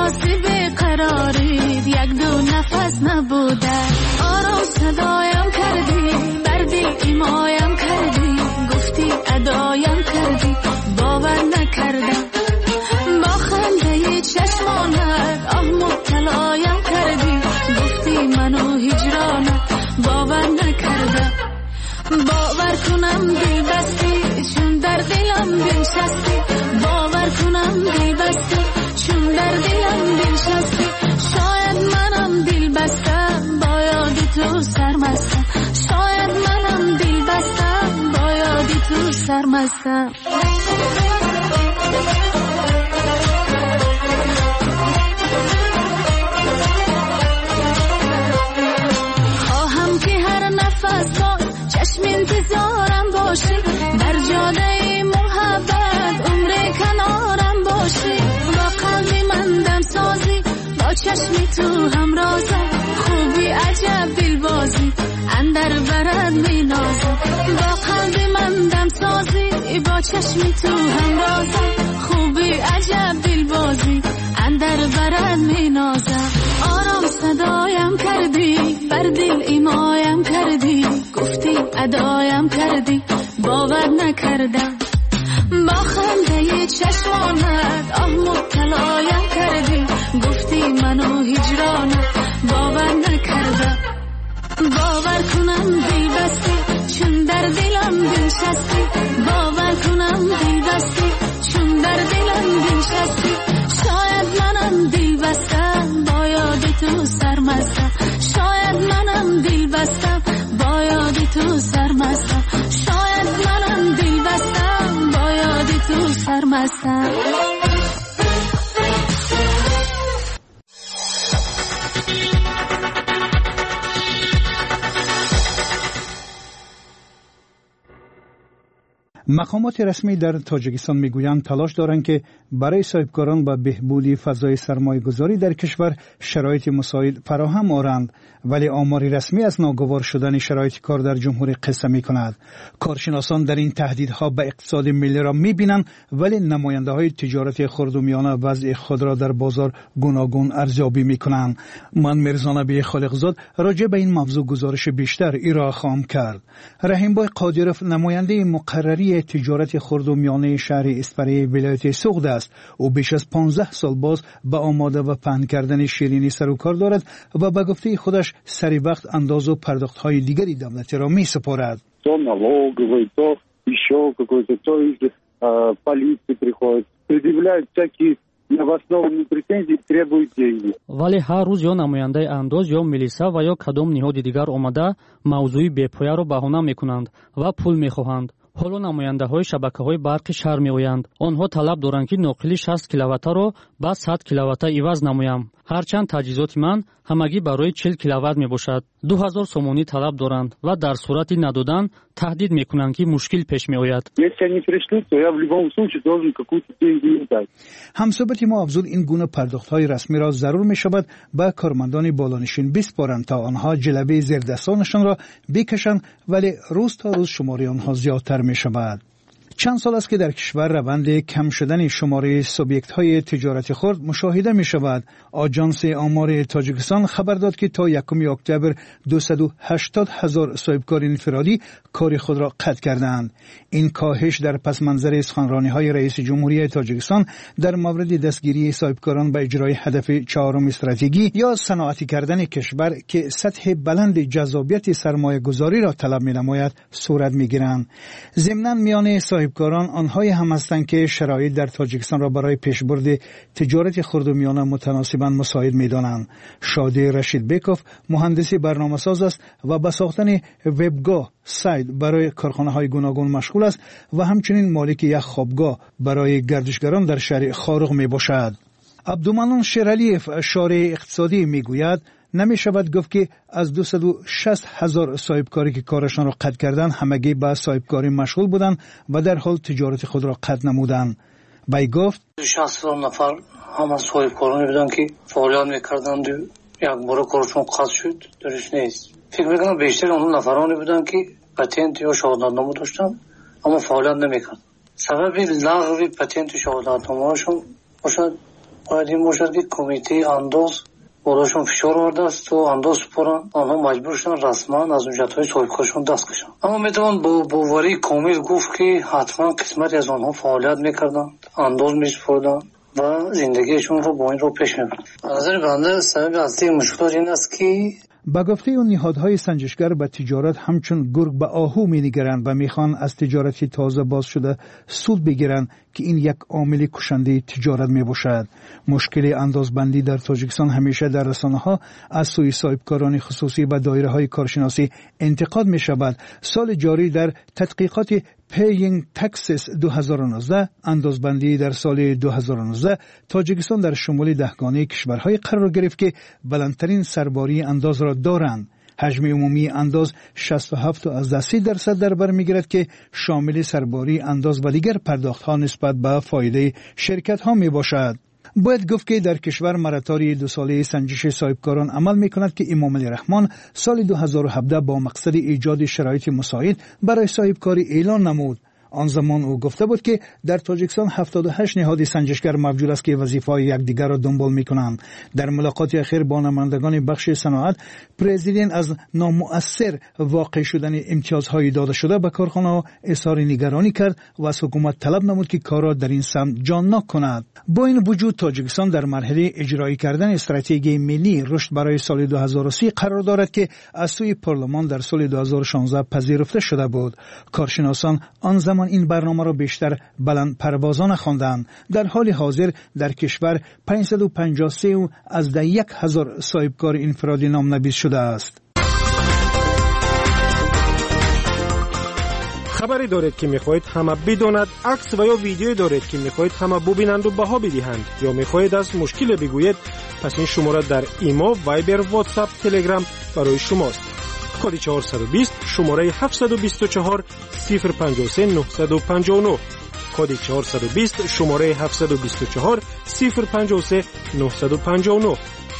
احساسی بیقرارید یک دو نفس نبوده آرام صدایم کردی بر دل ایمایم کردی گفتی ادایم کردی باور نکردم با خنده چشمانت آه مبتلایم کردی گفتی منو هجرانت باور نکردم باور کنم دل بستی چون در دلم بنشستی باور کنم دل بستی چون در دلم بنشستی شاید منم دل بستم با یاد تو سرمستم شاید منم دل بستم با یاد تو سرمستم خواهم که هر نفس با چشم انتظارم باشی در جاده محبت عمر کنارم باشی با قلبی من دم سازی با چشمی تو همرازم خوبی عجب دلبازی اندر برد می نازم با قلبی من دم سازی با چشمی تو همرازم خوبی عجب دلبازی اندر برد می نازم آرام صدایم کردی بر دل ایمایم کردی گفتی ادایم کردی باور نکردم با خنده چشمانت آه مبتلایم کردی گفتی منو هجرانت باور نکردم باور کنم دل بستی چون در دلم بنشستی باور کنم دل بستی چون در دلم بنشستی شاید منم دل بستم با یاد تو سرمستم شاید منم دل بستم با یاد تو سرمستم شاید منم دل بستم با یاد تو سرمستم مقامات رسمی در تاجیکستان میگویند تلاش دارند که برای صاحبکاران و بهبود فضای سرمایه گذاری در کشور شرایط مساعد فراهم آورند، ولی آماری رسمی از ناگوار شدن شرایط کار در جمهوری قصه می کند. کارشناسان در این تهدیدها به اقتصاد ملی را می بینند، ولی نماینده های تجارت خرد و میانه وضع خود را در بازار گوناگون ارزیابی می کنند. من میرزا نبی خالقزاد راجع به این موضوع گزارش بیشتر ارائه خواهم کرد. رحیمبای قادرف نماینده مقرری تجارت خرد و میانه شهر اسپری ولایت سوغد است. او بیش از 15 سال باز به آماده و پهن کردن شیرینی سر و کار دارد و به گفته خودش سری وقت انداز و پرداخت‌های دیگری دولتی را می سپارد. То налоговый, то еще какой-то, то из полиции приходит, предъявляют всякие необоснованные претензии, требуют деньги. ولی هر روز یا نماینده انداز یا ملیسا و یا کدام نهاد دیگر آمده موضوع بی‌پایه را بهانه می‌کنند و پول می‌خواهند. حالا نماینده‌های شبکه‌های برق شهر می‌آیند. آنها طلب دارند که ناقلی 60 کیلووات را با 100 کیلووات عوض نمایم. هرچند تجهیزات من همگی برای 40 کیلووات میباشد. 2000 سومونی طلب دارند و در صورت ندادن تهدید میکنند که مشکل پیش میآید. همصحبت ما افزود این گونه پرداخت‌های رسمی را ضرور می‌شود به کارمندان بالانشین بسپارند تا آنها جلبه زیردستانشان را بکشند، ولی روز تا روز شماره آنها زیادتر می‌شود. چند سال است که در کشور روند کم شدن شماره سوبیکت‌های تجارت خرد مشاهده می‌شود. آژانس آمار تاجیکستان خبر داد که تا 1 اکتبر 280,000 صاحبکار انفرادی کار خود را قطع کردند. این کاهش در پس منظر سخنرانی‌های رئیس جمهوری تاجیکستان در مورد دستگیری صاحبکاران به اجرای هدف 4 استراتژی یا صنعتی کردن کشور که سطح بلند جذابیت سرمایه‌گذاری را طلب می‌نماید صورت می‌گیرند. ضمناً میان صاحبکاران آنهای هم هستند که شرایط در تاجیکستان را برای پیشبرد تجارت خرد و میانه متناسباً مساعد می‌دانند. شادی رشید بیکوف مهندس برنامه‌ساز است و به ساختن وبگاه سایت برای کارخانه‌های گوناگون مشغول است و همچنین مالک یک خوابگاه برای گردشگران در شهر خارق میباشد. عبدالمنان شیرعلیف شارح اقتصادی میگوید نمی شود گفت که از 260,000 صاحبکاری که کارشان را قطع کردند همگی به صاحبکاری مشغول بودند و در حال تجارت خود را قطع نمودند. بای گفت 60,000 نفر همه صاحبکارانی بودند که فعالیت میکردند و یک بار کارشون قطع شد. درست نیست. فکر میکنم بیشتر اون نفرانی بودند که پتنت یا شهادتنامه داشتند اما فعالیت نمیکردند. سبب لغو پتنت و شهادتنامه‌شون باشد باید این باشد که کمیته انداز بالاشون فشار آورده است و انداز سپارن، آنها مجبور شدن رسما از حجت‌های صاحبکارشون دست کشن. اما میتوان با باوری کامل گفت که حتما قسمتی از آنها فعالیت میکردند، انداز میسپردن و زندگیشون رو با این رو پیش میبرن. از نظر بنده سبب اصلی مشکلات این است که با گفته اون نهادهای سنجشگر به تجارت همچون گرگ به آهو می‌نگرند و میخوان از تجارتی تازه باز شده سود بگیرند که این یک عامل کشنده تجارت میباشد. مشکل اندازبندی در تاجیکستان همیشه در رسانه‌ها از سوی صاحبکاران خصوصی و دایره‌های کارشناسی انتقاد می‌شود. سال جاری در تحقیقات Paying Taxes 2019 اندازبندی در سال 2019 تاجیکستان در شمول دهگانه کشورهای قرار گرفت که بلندترین سرباری انداز را دارند. حجم عمومی انداز 67.3% در بر میگیرد که شامل سرباری انداز و دیگر پرداخت‌ها نسبت به فایده شرکت‌ها میباشد. باید گفت که در کشور مراتاری 2 ساله سنجش صاحبکاران عمل میکند که امام علی رحمان سال 2017 با مقصد ایجاد شرایط مساعد برای صاحبکاری اعلان نمود. آن زمان او گفته بود که در تاجیکستان 78 نهاد سنجشگر موجود است که وظیفه‌های یکدیگر را دنبال می‌کنند. در ملاقات اخیر با نمایندگان بخش صنعت، پرزیدنت از نامؤثر واقع شدن امتیازهای داده شده به کارخانه‌ها اظهار نگرانی کرد و از حکومت طلب نمود که کار را در این سمت جان‌ناک کند. با این وجود تاجیکستان در مرحله اجرایی کردن استراتژی ملی رشد برای سال 2030 قرار دارد که از سوی پارلمان در سال 2016 پذیرفته شده بود. کارشناسان آن زمان این برنامه را بیشتر بلند پروازانه خواندند. در حال حاضر در کشور 553 از 1000 صاحبکار انفرادی نامنویس شده است. خبری دارید که میخواهید همه بداند، عکس و یا ویدیویی دارید که میخواهید همه ببینند و بها بدهند، یا میخواهید از مشکل بگویید، پس این شماره در ایما، وایبر، واتساپ، تلگرام برای شماست. کد 420 شماره 724 053 959. کد 420 شماره 724 053 959.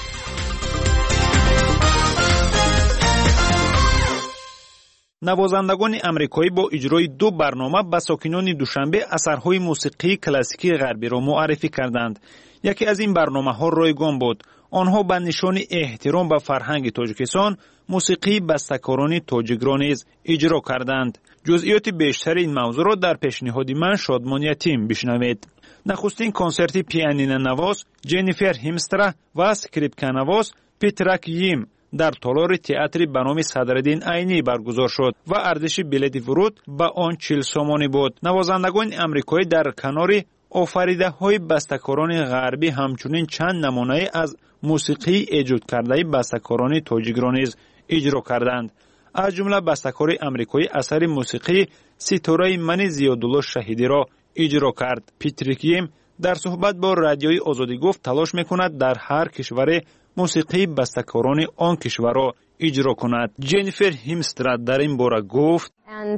نوازندگان امریکایی با اجرای 2 برنامه به ساکنان دوشنبه اثرهای موسیقی کلاسیکی غربی را معرفی کردند. یکی از این برنامه‌ها رایگان بود. آنها به نشان احترام به فرهنگ تاجیکستان موسیقی بسته‌کاران تاجیک را نیز اجرا کردند. جزئیات بیشتر این موضوع را در پیشنهاد من شادمان یتیم بشنوید. نخستین کنسرت پیانینو نواز جنیفر هیمسترا و اسکریپکا نواز پیتراک ییم در تالار تئاتر به نام صدرالدین عینی برگزار شد و ارزش بلیط ورود به آن 40 سومانی بود. نوازندگان امریکایی در کنار آفریده‌های بسته‌کاران غربی همچنین چند نمونه از موسیقی ایجاد کرده بسته‌کاران تاجیک را نیز اجرا کردند. از جمله بسته‌کار امریکایی اثر موسیقی ستاره من زیادالله شهیدی را اجرا کرد. پیتریک ییم در صحبت با رادیوی آزادی گفت تلاش می‌کند در هر کشور موسیقی بسته‌کاران آن کشور را اجرا کند. جنیفر هیمسترا در این باره گفت: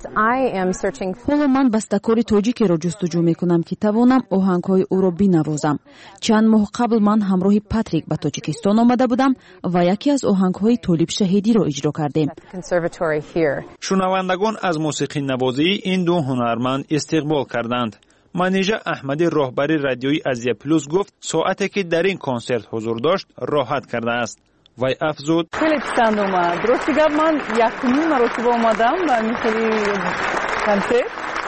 حالا من بسته‌کار تاجیکی را جستجو می‌کنم که توانم آهنگ‌های او را بنوازم. چند ماه قبل من همراه پاتریک به تاجیکستان آمده بودم و یکی از آهنگ‌های طالب شهیدی را اجرا کردیم. شنوندگان از موسیقی نوازی این 2 هنرمند استقبال کردند. منیژه احمدی راهبر رادیوی ازیا پلوس گفت ساعتی که در این کنسرت حضور داشت راحت کرده است. وی افزود: خیلی پسند اومد. درستی گفت من یکمین مرتبه آمدم و این خیلی کنسرت.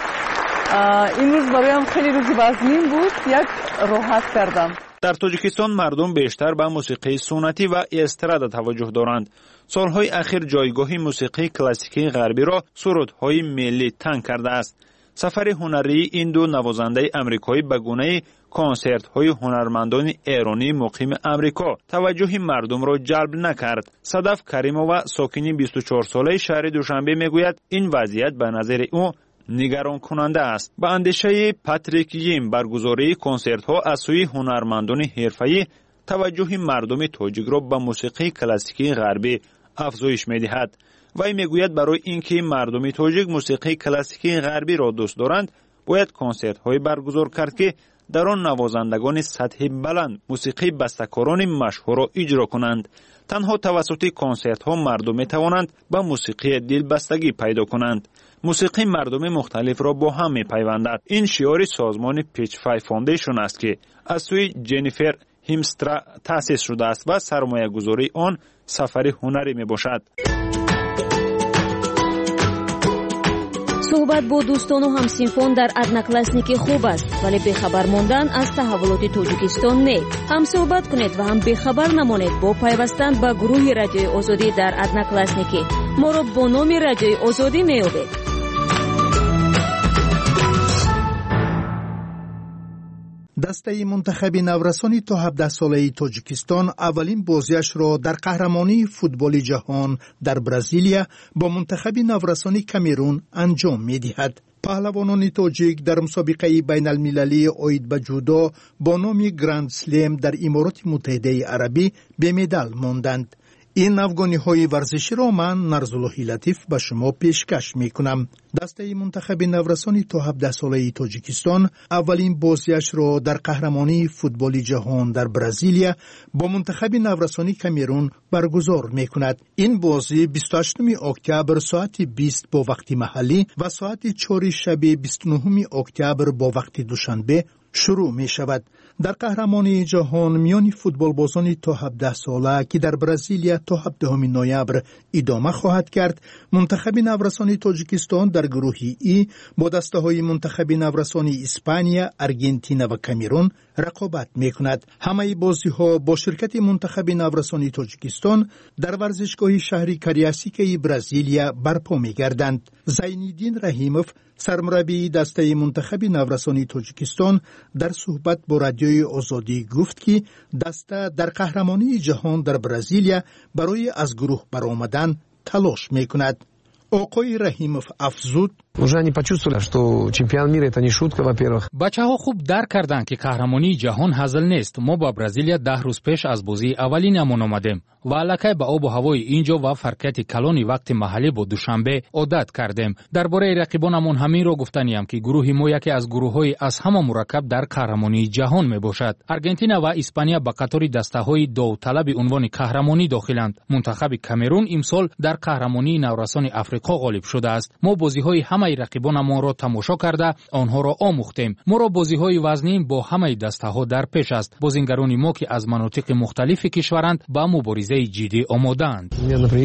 این روز برایم خیلی روز وزنین بود، یک راحت کردم. در تاجیکستان مردم بیشتر به موسیقی سنتی و استرادا توجه دارند. سالهای اخیر جایگاه موسیقی کلاسیکی غربی را سرودهای ملی تنگ کرده است. سفر هنری این 2 نوازنده امریکایی به گونه کنسرت‌های هنرمندان ایرانی مقیم امریکا توجه مردم را جلب نکرد. صدف کریمووا ساکن 24 ساله شهر دوشنبه میگوید این وضعیت به نظر او نگران کننده است. به اندیشه پاتریک ییم برگزاری کنسرت‌ها از سوی هنرمندان حرفه‌ای توجه مردم تاجیک را به موسیقی کلاسیکی غربی افزایش می‌دهد. وی میگوید برای اینکه مردم تاجیک موسیقی کلاسیکی غربی را دوست دارند باید کنسرت‌های برگزار کرد که در آن نوازندگان سطح بلند موسیقی بسته‌کاران مشهور را اجرا کنند. تنها توسط کنسرت‌ها مردم می‌توانند به موسیقی دلبستگی پیدا کنند. موسیقی مردم مختلف را با هم می‌پیوندد. این شعار سازمان پیچ فای فاندیشن است که از سوی جنیفر هیمسترا تأسیس شده است و سرمایه گذاری آن سفر هنری می باشد. صحبت با دوستان و همسینفون در ادناکلاسنیکی خوب است، ولی بخبر ماندن از تحولات تاجیکستان نه. هم صحبت کنید و هم بخبر نمانید با پیوستن به گروه رادیوی آزادی در ادناکلاسنیکی. ما را با نام رادیوی آزادی میابید. دسته منتخب نورسانی تا 17 ساله تاجیکستان اولین بازیش را در قهرمانی فوتبال جهان در برزیلیا با منتخب نورسانی کامرون انجام می‌دهد. پهلوانان تاجیک در مسابقه بین المللی عاید به جودو با نام گراند سلم در امارات متحده عربی به مدال ماندند. این افغانی‌های ورزشی را من نرزالله لطیف به شما پیشکش می‌کنم. دسته منتخب نورسانی تا 17 ساله تاجیکستان اولین بازیش را در قهرمانی فوتبال جهان در برزیلیا با منتخب نورسانی کامرون برگزار می‌کند. این بازی 28 اکتبر ساعت 20 با وقت محلی و ساعت 4 شب 29 اکتبر با وقت دوشنبه شروع می شود. در قهرمانی جهان میان فوتبال بازان تا 17 ساله که در برزیلیا تا 17 نوامبر ادامه خواهد کرد، منتخب نورسانی تاجیکستان در گروه ای با دسته های منتخب نورسانی اسپانیا، ارژانتین و کامرون رقابت می کند. همه بازی ها با شرکت منتخب نورسانی تاجیکستان در ورزشگاه شهری کریاسیکی برزیلیا برپا می گردند. زینالدین رحیموف سرمربی دسته منتخب نورسانی تاجیکستان در صحبت با رادیوی آزادی گفت که دسته در قهرمانی جهان در برزیلیا برای از گروه برآمدن تلاش می‌کند. آقای رحیموف افزود: уже они почувствовали, что чемпион мира это не шутка, во-первых. بچه‌ها خوب درک کردند که قهرمانی جهان هزل نیست. ما با برزیلیا 10 روز پیش از بازی اولینمون آمدیم و الکی به آب و هوای اینجا و فرقیت کلانی وقت محلی با دوشنبه عادت کردیم. درباره رقیبانمون همین رو گفتنیم که گروه ما یکی از گروه‌های از همه مرکب در قهرمانی جهان میباشد. ارژانتین و اسپانیا به قطار دسته‌های داوطلب عنوان قهرمانی داخلند. منتخب کامرون امسال در قهرمانی نورسان آفریقا غالب شده است. ما بازی‌های همه رقیبانمان را تماشا کرده آنها را آموختیم. ما را بازی‌های وزنی با همه دسته‌ها در پیش است. بازیگران ما که از مناطق مختلف کشورند با مبارزه جدی آماده‌اند.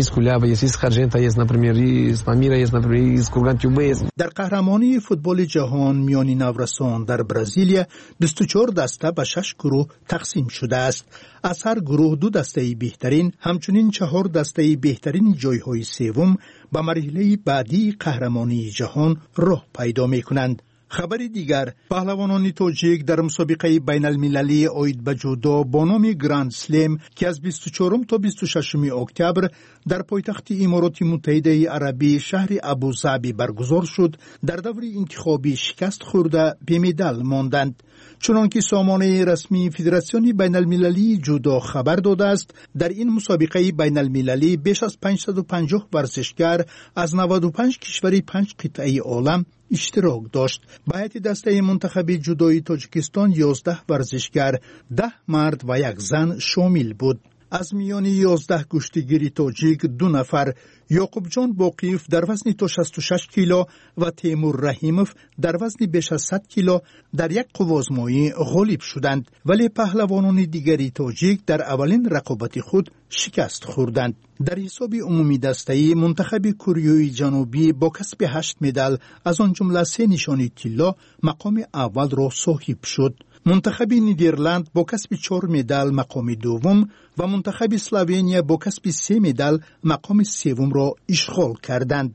در قهرمانی فوتبال جهان میان نورسان در برزیلیا 24 دسته به 6 گروه تقسیم شده است. از هر گروه 2 دسته بهترین همچنین 4 دسته بهترین جایهای سوم به مرحله بعدی قهرمانی جهان راه پیدا می‌کنند. خبر دیگر، پهلوانان تاجیک در مسابقه بین المللی عاید به جودو با نام گراند سلم که از 24 تا 26 اکتبر در پایتخت امارات متحده عربی شهر ابوظبی برگزار شد، در دور انتخابی شکست خورده به مدال ماندند. چنانکه سامانه رسمی فدراسیون بین المللی جودو خبر داده است، در این مسابقه بین المللی بیش از 550 ورزشکار از 95 کشور 5 قطعه عالم اشتراک داشت. به هیئت دسته منتخب جودوی تاجیکستان 11 ورزشکار، 10 مرد و 1 زن شامل بود. از میان 11 کشتیگیر تاجیک 2 نفر، یعقوب جان باقیف در وزن تا 66 کیلو و تیمور رحیموف در وزن بیش از 100 کیلو در یک قوازمایی غالب شدند، ولی پهلوانان دیگری تاجیک در اولین رقابت خود شکست خوردند. در حساب عمومی دسته‌ای منتخب کره جنوبی با کسب 8 مدال از آن جمله 3 نشانی طلا مقام اول را صاحب شد. منتخب نیدرلند با کسب 4 مدال مقام دوم و منتخب اسلوونیا با کسب 3 مدال مقام سوم را اشغال کردند.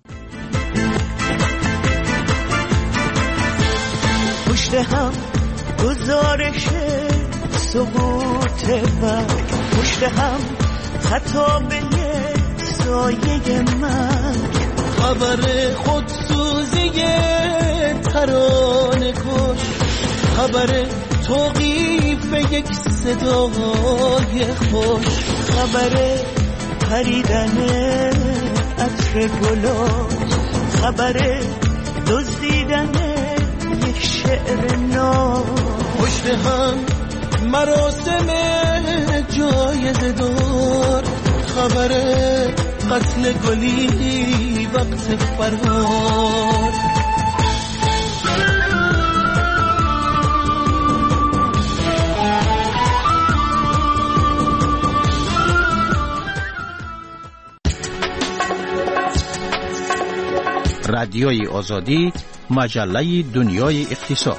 پشت هم گزارش سقوط برگ، پشت هم خطاب سایه مرگ، خبر خودسوزی ترانه کش، خبر توقیف یک صدای خوش، خبر پریدن عطر گلاب، خبر دزدیدن یک شعر نو، پشت هم مراسم جایزه دار، خبر قتل گلی وقت فرار. رادیوی آزادی، مجله دنیای اقتصاد.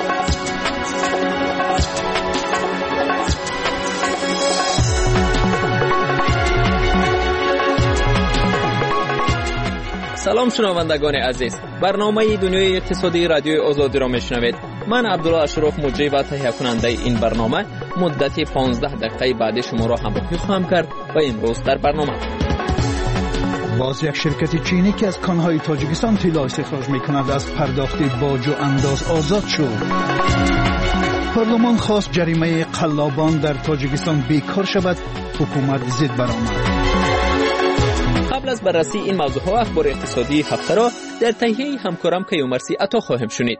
سلام شنوندگان عزیز، برنامه دنیای اقتصادی رادیوی آزادی را میشنوید. من عبدالله اشرف مجری و تهیه کننده این برنامه مدت 15 دقیقه بعد شما را همراهی خواهم کرد و امروز در برنامه باز یک شرکت چینی که از کانهای تاجیکستان طلا استخراج می‌کند از پرداخت باج و انداز آزاد شد. پارلمان خواست جریمه قلابان در تاجیکستان بیکار شود، حکومت ضد برآمد. قبل از بررسی این موضوعات و اخبار اقتصادی هفته را در تهیه همکارم کیومرثی عطا خواهیم شنید.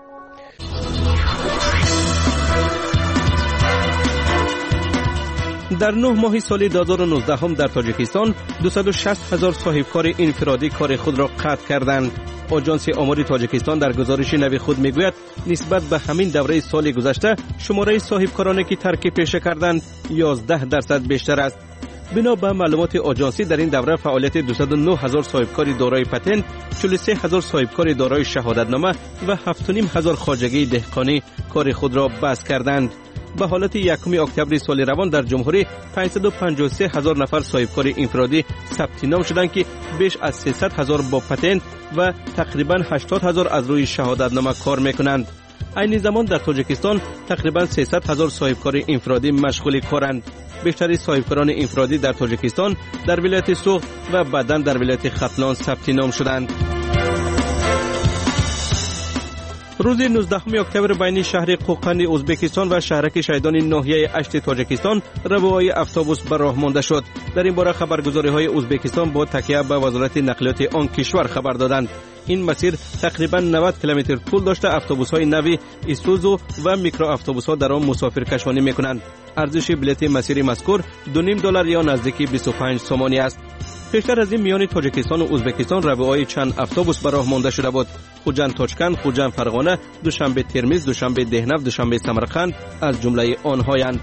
در 9 ماه سال 2019 هم در تاجیکستان 260,000 صاحبکار انفرادی کار خود را قطع کردند. آژانس آمار تاجیکستان در گزارش نو خود میگوید نسبت به همین دوره سال گذشته شماره صاحبکارانی که ترک پیشه کردند 11% بیشتر است. بنا به معلومات آژانسی در این دوره فعالیت 209,000 صاحبکار دارای پتنت، 43,000 صاحبکار دارای شهادتنامه و 7,500 خواجگی دهقانی کار خود را بست کردند. به حالت 1 اکتبر سال روان در جمهوری 553,000 نفر صاحبکار انفرادی ثبت نام شدند که بیش از 300,000 با پتنت و تقریبا 80,000 از روی شهادتنامه کار میکنند. این زمان در تاجیکستان تقریبا 300,000 صاحبکار انفرادی مشغول کارند. بیشتر صاحبکاران انفرادی در تاجیکستان در ولایت سوغد و بعداً در ولایت ختلان ثبت نام شدند. روز 19 اکتبر بین شهر قوقند ازبکستان و شهرک شهیدان ناحیه اشت تاجیکستان روهای اتوبوس به راه مانده شد. در این باره خبرگزاری‌های ازبکستان با تکیه به وزارت نقلیات آن کشور خبر دادند. این مسیر تقریبا 90 کیلومتر طول داشته اتوبوس‌های نوی ایسوزو و میکرو اتوبوس‌ها در آن مسافرکشانی می‌کنند. ارزش بلیط مسیر مذکور $2.5 یا نزدیک 25 سومانی است. پیشتر از این میان تاجیکستان و ازبکستان روهای چند اتوبوس به راه مانده شده بود. خوجند تاجکند، خوجند فرغانه، دوشنبه ترمیز، دوشنبه دهنو، دوشنبه سمرقند از جمله آنهایند.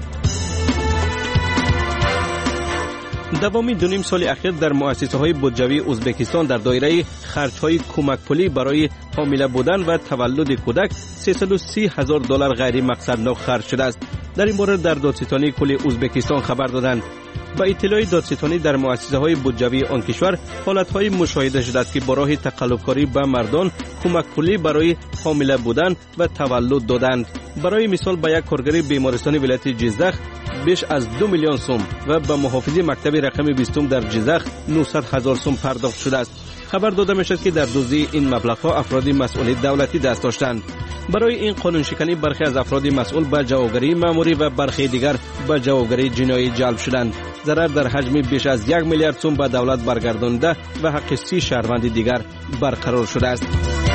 دوامین 2.5 سال اخیر در مؤسسه‌های بودجوی ازبکستان در دایره خرج‌های کمک پولی برای حامله بودن و تولد کودک $330,000 غیر مقصدناک خرج شده است. در این باره در دادستانی کل ازبکستان خبر دادند. با اطلاع دادستانی در مؤسسه‌های بودجوی آن کشور حالت‌های مشاهده شده است که با راه تقلب‌کاری به مردان کمک پولی برای حامله بودن و تولد دادند. برای مثال به یک کارگر بیمارستان ولایت جیزدخ بیش از 2 میلیون سوم و به محافظ مکتب رقم 20 در جیزدخ 900,000 سوم پرداخت شده است. خبر داده می‌شد که در دزدی این مبلغ‌ها افراد مسئول دولتی دست داشتند. برای این قانون شکنی برخی از افراد مسئول به جوابگری مأموری و برخی دیگر به جوابگری جنایی جلب شدند. ضرر در حجم بیش از 1 میلیارد سوم به دولت برگردانده و حق 30 شهروند دیگر برقرار شده است.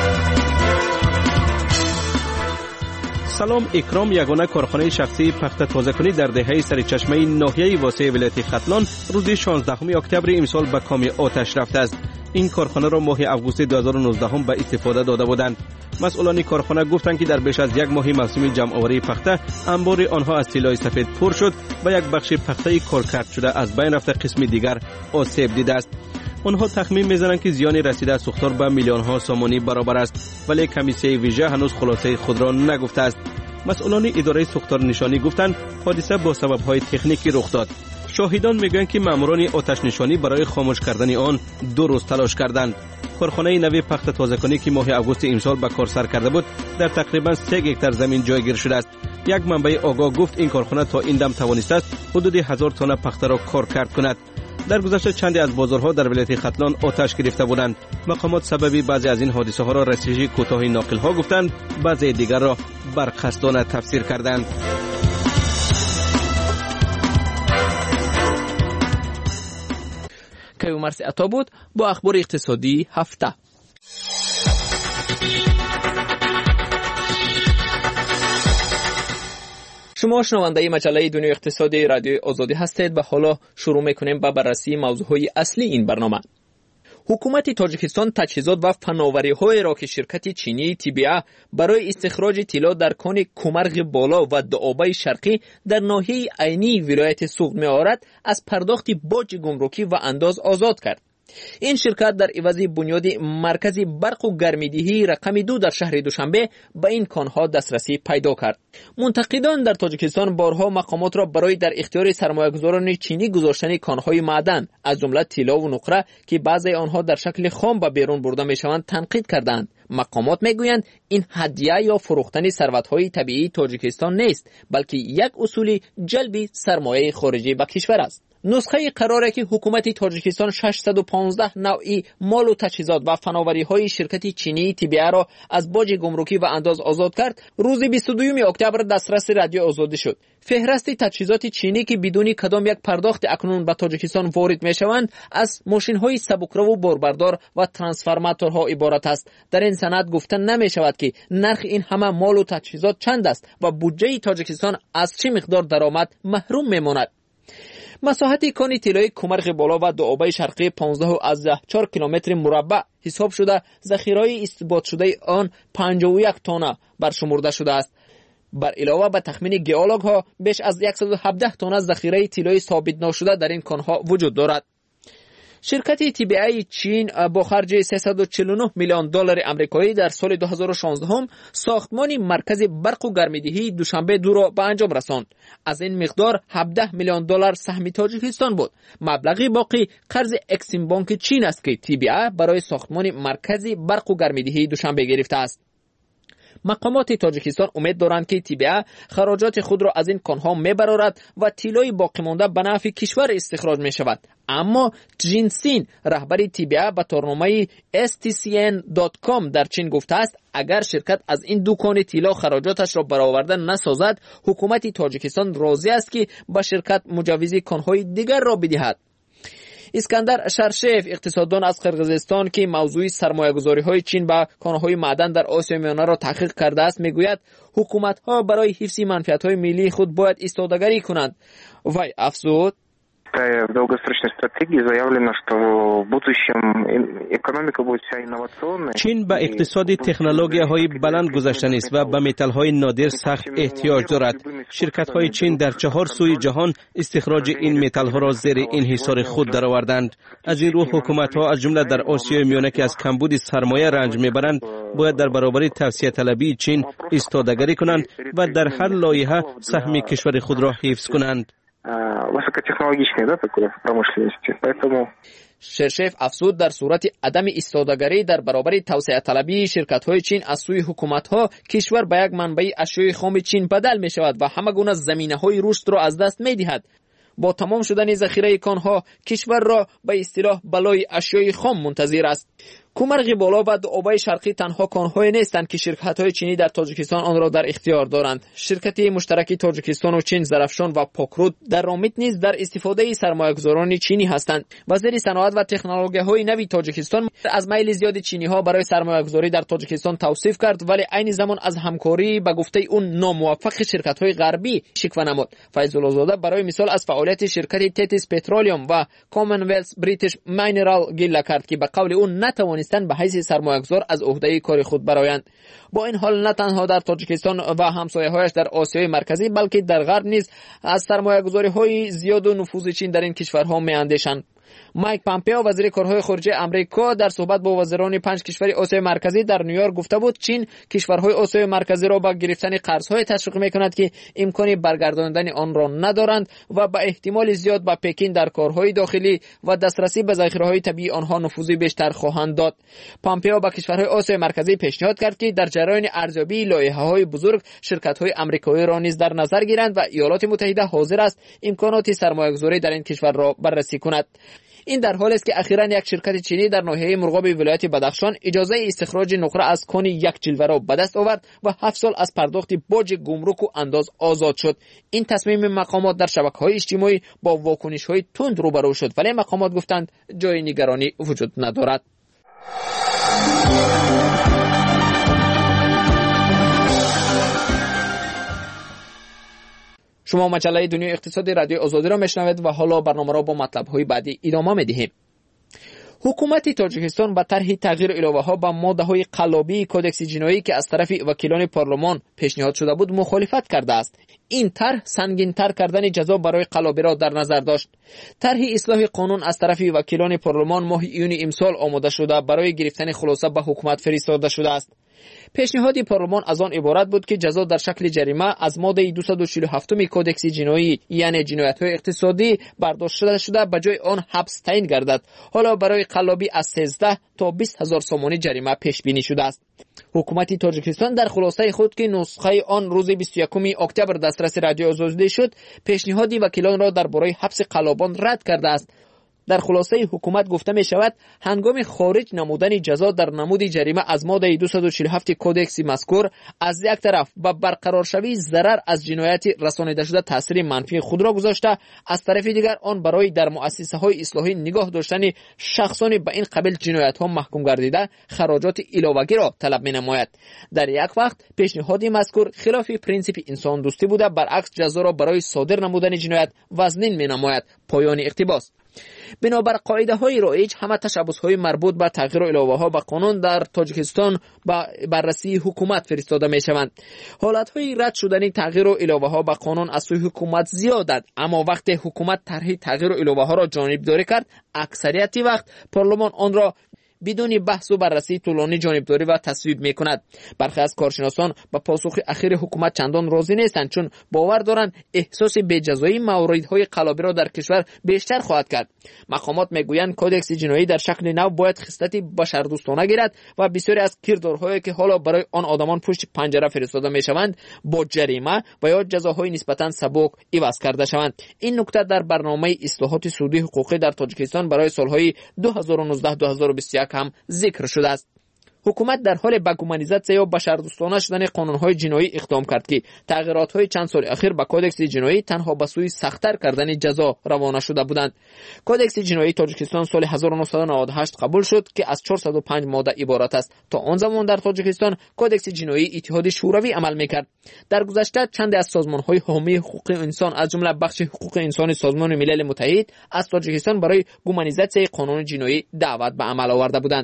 سلام اکرام یگانه کارخانه شخصی پخت تازه‌کنی در دهه سرچشمه ناحیه واسع ولایت ختلان روز 16 اکتبر امسال به کام آتش رفته است. این کارخانه را ماه اوگوست 2019 به استفاده داده بودند. مسئولان کارخانه گفتند که در بیش از 1 ماه موسم جمع‌آوری پخته انبار آنها از طلای سفید پر شد و یک بخش پخته کارکرد شده از بین رفته، قسم دیگر آسیب دیده است. آنها تخمین می‌زنند که زیان رسیده از سوختار به میلیون‌ها سومانی برابر است، ولی کمیسیون ویژه هنوز خلاصه خود را نگفته است. مسئولان اداره سوختار نشانی گفتند حادثه با سبب‌های تکنیکی رخ داد. شاهدان میگویند که ماموران آتش نشانی برای خاموش کردن آن 2 روز تلاش کردند. کارخانه نوی پخت تازه‌کنی که ماه اوگوست امسال به کار سر کرده بود در تقریبا 3 هکتار زمین جایگیر شده است. یک منبع آگاه گفت این کارخانه تا این دم توانسته است حدود 1000 تن پخته را کارکرد کند. در گذشته چندی از بازارها در ولایت ختلان آتش گرفته بودند. مقامات سبب بعضی از این حادثه ها را رسیدگی کوتاه ناقل ها گفتند، بعضی دیگر را برقصدانه تفسیر کردند. کیومرثی عطا بود با اخبار اقتصادی هفته. شما شنونده مجله دنیای اقتصادی رادیوی آزادی هستید و حالا شروع میکنیم با بررسی موضوعهای اصلی این برنامه. حکومت تاجیکستان تجهیزات و فناوری‌های را که شرکت چینی تیبیا برای استخراج طلا در کان کومرغ بالا و دعابه شرقی در ناحیه عینی ولایت سوغد می‌آورد از پرداخت باج گمرکی و انداز آزاد کرد. این شرکت در عوض بنیاد مرکز برق و گرمیدهی رقم 2 در شهر دوشنبه به این کانها دسترسی پیدا کرد. منتقدان در تاجیکستان بارها مقامات را برای در اختیار سرمایه‌گذاران چینی گذاشتن کانهای معدن از جمله طلا و نقره که بعضی آنها در شکل خام به بیرون برده میشوند تنقید کردند. مقامات میگویند این هدیه یا فروختن ثروت‌های طبیعی تاجیکستان نیست، بلکه یک اصول جلب سرمایه خارجی به کشور است. نسخه قراره که حکومت تاجیکستان 615 نوعی مال و تجهیزات و فناوری‌های شرکت چینی TBA را از باج گمرکی و انداز آزاد کرد، روز 22 اکتبر دسترس رادیو آزادی شد. فهرست تجهیزات چینی که بدون کدام یک پرداخت اکنون به تاجیکستان وارد می‌شوند از ماشین‌های سبکرو و باربردار و ترانسفورماتورها عبارت است. در این سند گفته نمی‌شود که نرخ این همه مال و تجهیزات چند است و بودجه تاجیکستان از چه مقدار درآمد محروم می‌ماند. مساحت کان طلای کمرغ بالا و دوآبه شرقی 15.4 کیلومتر مربع حساب شده ذخیره استثبات شده آن 51 تانه برشمرده شده است. بر علاوه به تخمین گئولوگ ها بیش از 117 تانه ذخیره طلای ثابت نشده در این کانها وجود دارد. شرکت TBA چین با خرج 349 میلیون دلار آمریکایی در سال 2016 ساختمان مرکز برق و گرمیدهی دوشنبه 2 را به انجام رساند. از این مقدار 17 میلیون دلار سهم تاجیکستان بود. مبلغ باقی قرض اکسیم بانک چین است که TBA برای ساختمان مرکز برق و گرمیدهی دوشنبه گرفته است. مقامات تاجیکستان امید دارند که TBA خراجات خود را از این کانها میبرارد و طلای باقی مانده به نفع کشور استخراج می شود. اما جینسین رهبر TBA به تورنمه stcn.com در چین گفته است اگر شرکت از این دو کان طلا خراجاتش را برآورده نسازد، حکومت تاجیکستان راضی است که به شرکت مجوز کانهای دیگر را بدهد. اسکندر شرشف اقتصاددان از قرقیزستان که موضوع سرمایه‌گذاری‌های چین به کان‌های معدن در آسیا میانه را تحقیق کرده است میگوید حکومت‌ها برای حفظ منفعت‌های ملی خود باید ایستادگی کنند. وی افزود В долгосрочной стратегии заявлено, что в будущем экономика будет вся инновационная. چین به اقتصاد تکنولوژی‌های بلند گذشته است و به متال‌های نادر سخت احتیاج دارد. شرکت‌های چین در 4 سوی جهان استخراج این متال‌ها را زیر انحصار خود درآوردند. از این رو حکومت‌ها از جمله در آسیای میانه که از کمبود سرمایه رنج میبرند باید در برابر توسعه طلبی چین ایستادگی کنند و در هر لایحه سهم کشور خود را حفظ کنند. высокотехнологичной, такой промышленности. Поэтому شرشف افزود در صورت عدم ایستادگی در برابر توسعه طلبی شرکت‌های چین از سوی حکومت‌ها کشور به یک منبع اشیاء خام چین بدل می‌شود و همه گونه زمینه‌های رشد را از دست می‌دهد. با تمام شدن ذخیره کانها کشور را به اصطلاح بلای اشیاء خام منتظر است. کمرغ بالا و دوآبه شرقی تنها کان‌های نیستند که شرکت‌های چینی در تاجیکستان آن را در اختیار دارند. شرکت مشترک تاجیکستان و چین زرافشان و پاکرود در رامت نیز در استفاده سرمایه‌گذاران چینی هستند. وزیر صنعت و تکنولوژی‌های نوی تاجیکستان از میل زیاد چینی‌ها برای سرمایه‌گذاری در تاجیکستان توصیف کرد ولی عین زمان از همکاری به گفته اون ناموفق شرکت‌های غربی شکوه نمود. فیض‌الله زاده برای مثال از فعالیت شرکت تتیس پترولیوم و کامنولث بریتیش مینرال گله کرد که به قول اون نتوانستند به حیث سرمایه‌گذار از عهده کار خود برآیند. با این حال نه تنها در تاجیکستان و همسایه‌هایش در آسیای مرکزی بلکه در غرب نیز از سرمایه‌گذاری‌های زیاد و نفوذ چین در این کشورها می‌اندیشند. مایک پامپئو وزیر کارهای خارجه آمریکا در صحبت با وزران 5 کشور آسیای مرکزی در نیویورک گفته بود چین کشورهای آسیای مرکزی را به گرفتن قرض‌های تشویق می‌کند که امکان برگرداندن آن را ندارند و به احتمال زیاد به پکین در کارهای داخلی و دسترسی به ذخیره‌های طبیعی آنها نفوذ بیشتر خواهند داد. پامپئو به کشورهای آسیای مرکزی پیشنهاد کرد که در جریان ارزیابی لایحه‌های بزرگ شرکت‌های آمریکایی را نیز در نظر گیرند و ایالات متحده حاضر است امکانات سرمایه‌گذاری در این کشور را بررسی کند. این در حالی است که اخیراً یک شرکت چینی در ناحیه مرغاب ولایت بدخشان اجازه استخراج نقره از کان یک جلوه را به دست آورد و 7 سال از پرداخت باج گمرک و انداز آزاد شد. این تصمیم مقامات در شبکه‌های اجتماعی با واکنش‌های تند روبرو شد ولی مقامات گفتند جای نگرانی وجود ندارد. شما مجله دنیای اقتصادی رادیو آزادی را میشنوید و حالا برنامه را با مطلب‌های بعدی ادامه می‌دهیم. حکومت تاجیکستان با طرح تغییر الوه‌ها با ماده‌های قلابی کدکس جنایی که از طرف وکیلان پارلمان پیشنهاد شده بود مخالفت کرده است. این طرح سنگین‌تر کردن جزا برای قلابی را در نظر داشت. طرح اصلاح قانون از طرف وکیلان پارلمان ماه ایون امسال آماده شده برای گرفتن خلاصه به حکومت فرستاده شده است. پیشنهاد پارلمان از آن عبارت بود که جزا در شکل جریمه از ماده 247 کودکس جنایی یعنی جنایت‌های اقتصادی برداشت شده به جای آن حبس تعیین گردد. حالا برای قلابی از 13 تا 20,000 سومانی جریمه پیش بینی شده است. حکومت تاجیکستان در خلاصه خود که نسخه آن روز 21 اکتبر دسترس رادیو آزادی شد، پیشنهاد وکیلان را درباره حبس قلابان رد کرده است. در خلاصه حکومت گفته می شود هنگام خارج نمودن جزا در نمود جریمه از ماده 247 کودکس مذکور از یک طرف به برقرار شوی ضرر از جنایت رسانیده شده تاثیر منفی خود را گذاشته، از طرف دیگر آن برای در مؤسسه های اصلاحی نگاه داشتن شخصانی به این قبیل جنایت ها محکوم گردیده خراجات علاوگی را طلب می نماید. در یک وقت پیشنهاد مذکور خلاف پرینسیپ انسان دوستی بوده، برعکس جزا را برای صادر نمودن جنایت وزنین می نماید. پایان اقتباس. بنابر قاعده های رایج همه تشبس های مربوط به تغییر الائه ها به قانون در تاجیکستان به بررسی حکومت فرستاده می شوند. حالت های رد شدن تغییر الائه ها به قانون از سوی حکومت زیادند، اما وقتی حکومت طرح تغییر الائه ها را جانبداری کرد، اکثریت وقت پارلمان آن را بدون بحث و بررسی طولانی جانبداری و تصویب می کند. برخی از کارشناسان با پاسخ اخیر حکومت چندان راضی نیستند، چون باور دارند احساس بی‌جزایی موردهای قلابی را در کشور بیشتر خواهد کرد. مقامات میگویند کودکس جنایی در شکل نو باید خصلتی بشردوستانه گیرد و بسیاری از کردارهایی که حالا برای آن آدمان پشت پنجره فرستاده می شوند با جریمه و یا جزاهای نسبتا سبک عوض کرده شوند. این نکته در برنامه اصلاحات سودی حقوقی در تاجیکستان برای سالهای 2019-2021 هم ذکر شده است. حکومت در حال به گومانیزاسیون یا بشردوستانه شدن قانون‌های جنایی اقدام کرد که تغییرات‌های چند سال اخیر به کودکس جنایی تنها به سوی سخت‌تر کردن جزا روانه شده بودند. کودکس جنایی تاجیکستان سال 1998 قبول شد که از 405 ماده عبارت است. تا آن زمان در تاجیکستان کودکس جنایی اتحاد شوروی عمل می‌کرد. در گذشته چند از سازمان‌های حامی حقوق انسان از جمله بخش حقوق انسان سازمان ملل متحد از تاجیکستان برای گومانیزاسیون قانون جنایی دعوت به عمل آورده بودند.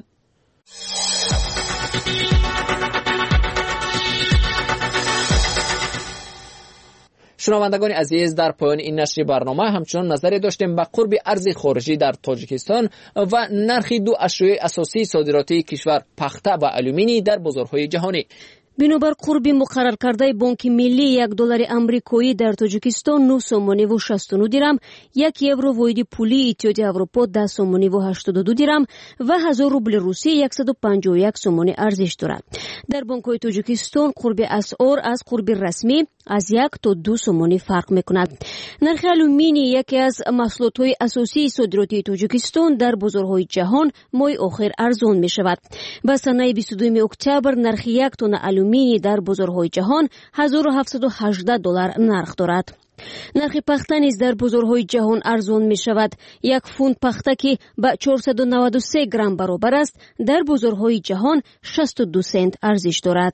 شنوندگان عزیز، در پایان این نشر برنامه همچنان نظری داشتیم به قرب ارز خارجی در تاجیکستان و نرخ دو اشیاء اساسی صادراتی کشور پخته و آلومینی در بازارهای جهانی. بинобар қурби муқаррар кардаи бонки миллии $1 амрикоӣ дар тоҷикистон 9 сомониву 69 дирам, 1 евро воҳиди пулии иттиҳоди аврупо 10 сомониву 82 дирам ва 1000 рубли русия 151 сомонӣ арзиш дорад. дар бонкҳои тоҷикистон қурби асъор аз қурби расмӣ аз 1 то 2 сомонӣ фарқ мекунад. нархи алюмини яке аз маҳсулотҳои асосии содиротии тоҷикистон дар бозорҳои ҷаҳон моҳи охир арзон мешавад. ба санаи 22 октябр нархи 1 тонна алюмини дар бозорҳои ҷаҳон $1718 нарх дорад. нархи пахта низ дар бозорҳои ҷаҳон арзон мешавад. 1 фунт пахта ки ба 493 грамм баробар аст, дар бозорҳои ҷаҳон 62 сент арзиш дорад.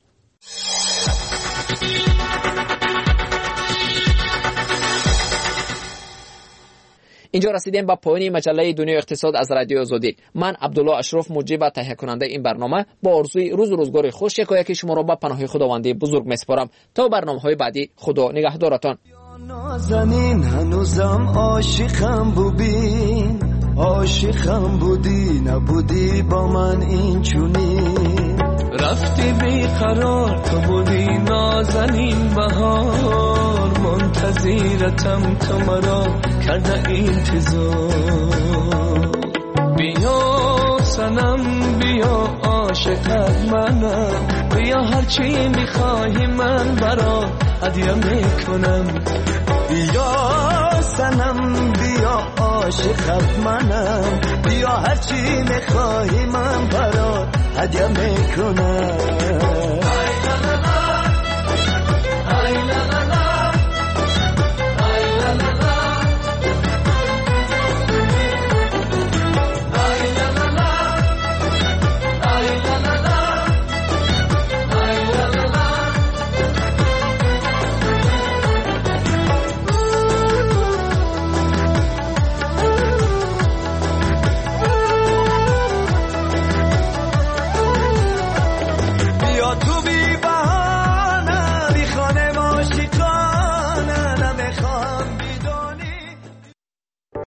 اینجا رسیدیم به پایان مجله دنیای اقتصاد از رادیو آزادی. من عبدالله اشرف مجری و تهیه کننده این برنامه با آرزوی روز و روزگار خوش یکایک شما را به پناه خداوندی بزرگ میسپارم. تا برنامه‌های بعدی، خدا نگهدارتان. نازنین هنوزم عاشقم بودی، عاشقم بودی، نبودی با من این چونی. رفتی بیقرار تو بودی نازنین بهار، منتظرتم تو مرا کرده انتظار. بیا سنم بیا عاشقت منم، بیا هرچی میخواهی من برات هدیه میکنم. بیا سنم بیا عاشقت منم، بیا هرچی میخواهی من برات هدیه میکنم.